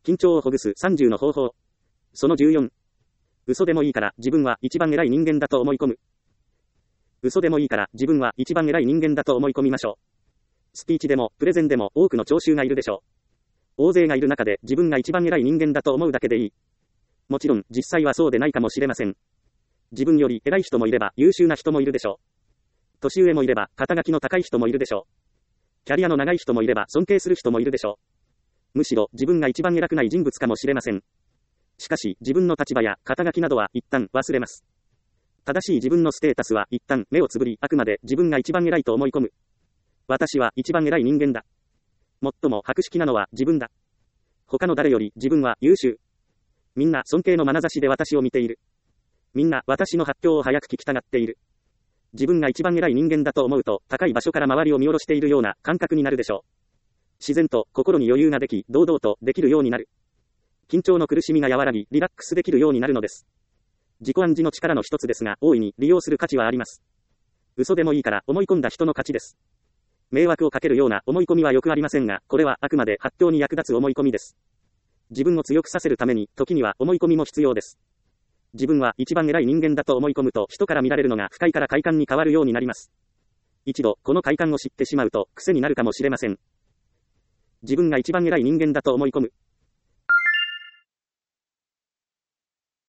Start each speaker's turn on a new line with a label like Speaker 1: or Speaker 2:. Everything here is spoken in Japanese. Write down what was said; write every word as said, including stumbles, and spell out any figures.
Speaker 1: 緊張をほぐすさんじゅうの方法。そのじゅうよん。嘘でもいいから自分は一番偉い人間だと思い込む。嘘でもいいから自分は一番偉い人間だと思い込みましょう。スピーチでもプレゼンでも多くの聴衆がいるでしょう。大勢がいる中で自分が一番偉い人間だと思うだけでいい。もちろん実際はそうでないかもしれません。自分より偉い人もいれば優秀な人もいるでしょう。年上もいれば肩書きの高い人もいるでしょう。キャリアの長い人もいれば尊敬する人もいるでしょう。むしろ自分が一番偉くない人物かもしれません。しかし自分の立場や肩書きなどは一旦忘れます。正しい自分のステータスは一旦目をつぶり、あくまで自分が一番偉いと思い込む。私は一番偉い人間だ。最も博識なのは自分だ。他の誰より自分は優秀。みんな尊敬の眼差しで私を見ている。みんな私の発表を早く聞きたがっている。自分が一番偉い人間だと思うと、高い場所から周りを見下ろしているような感覚になるでしょう。自然と心に余裕ができ、堂々とできるようになる。緊張の苦しみが和らぎ、リラックスできるようになるのです。自己暗示の力の一つですが、大いに利用する価値はあります。嘘でもいいから思い込んだ人の勝ちです。迷惑をかけるような思い込みはよくありませんが、これはあくまで発表に役立つ思い込みです。自分を強くさせるために、時には思い込みも必要です。自分は一番偉い人間だと思い込むと、人から見られるのが不快から快感に変わるようになります。一度、この快感を知ってしまうと、癖になるかもしれません。自分が一番偉い人間だと思い込む。